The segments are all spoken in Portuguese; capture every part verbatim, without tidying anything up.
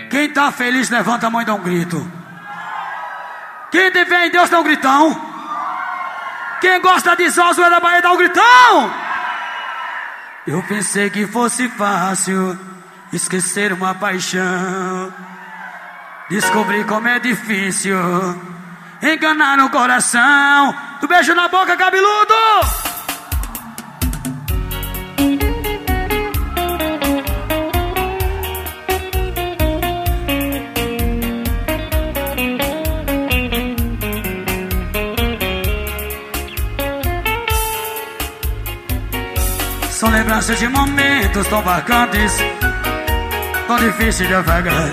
Quem tá feliz, levanta a mão e dá um grito. Quem tem fé em Deus, dá um gritão. Quem gosta de sol, da Bahia, dá um gritão. Eu pensei que fosse fácil esquecer uma paixão. Descobri como é difícil enganar no coração. Tu beijo na boca, cabeludo. São lembranças de momentos tão marcantes, tão difíceis de apagar.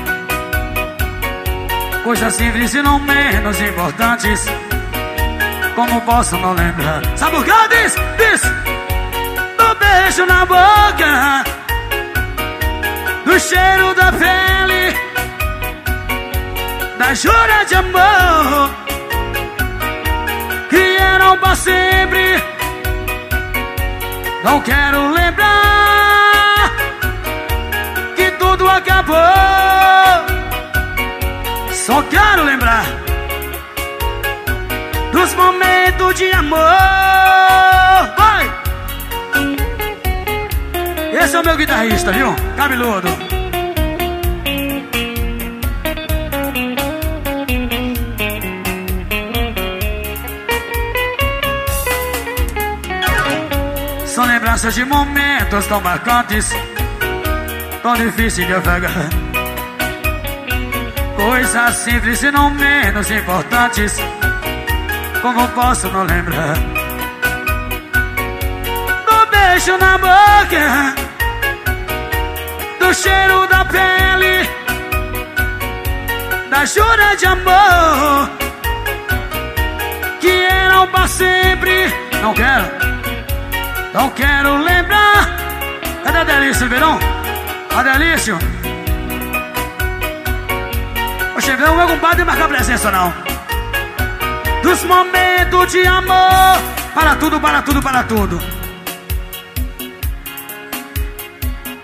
Coisas simples e não menos importantes. Como posso não lembrar? Sabe o que ela diz? Diz! Do beijo na boca, do cheiro da pele, da jura de amor que eram pra sempre. Não quero lembrar que tudo acabou. Só quero lembrar dos momentos de amor. Vai! Esse é o meu guitarrista, viu? Cabeludo. São lembranças de momentos tão marcantes, tão difíceis de apagar. Coisas simples e não menos importantes. Como posso não lembrar? Do beijo na boca, do cheiro da pele, da jura de amor que eram pra sempre. Não quero. Não quero lembrar. Cadê a Delício, verão? A Delício. Oxe, não, meu compadre, marcar presença não. Dos momentos de amor. Para tudo, para tudo, para tudo.